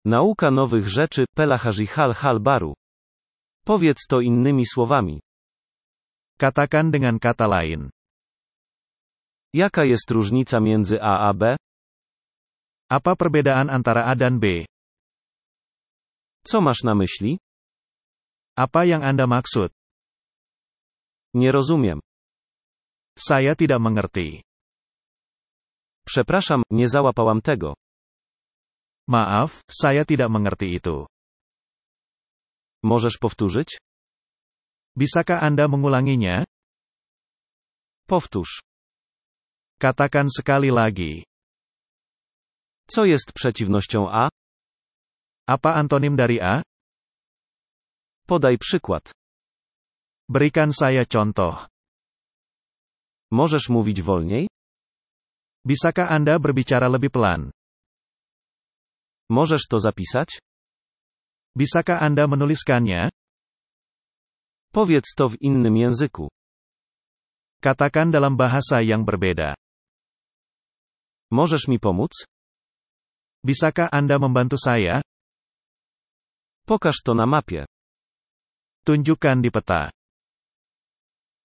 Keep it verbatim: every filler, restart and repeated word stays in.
Nauka nowych rzeczy, pelahari hal-hal baru. Powiedz to innymi słowami. Katakan dengan kata lain. Jaka jest różnica między A a B? Apa perbedaan antara A dan B? Co masz na myśli? Apa yang Anda maksud? Nie rozumiem. Saya tidak mengerti. Przepraszam, nie załapałam tego. Maaf, saya tidak mengerti itu. Możesz powtórzyć? Bisakah Anda mengulanginya? Powtórz. Katakan sekali lagi. Co jest przeciwnością A? Apa antonim dari A? Podaj przykład. Berikan saya contoh. Możesz mówić wolniej? Bisakah Anda berbicara lebih pelan? Możesz to zapisać? Bisakah Anda menuliskannya? Powiedz to w innym języku. Katakan dalam bahasa yang berbeda. Możesz mi pomóc? Bisakah Anda membantu saya? Pokaż to na mapie. Tunjukkan di peta.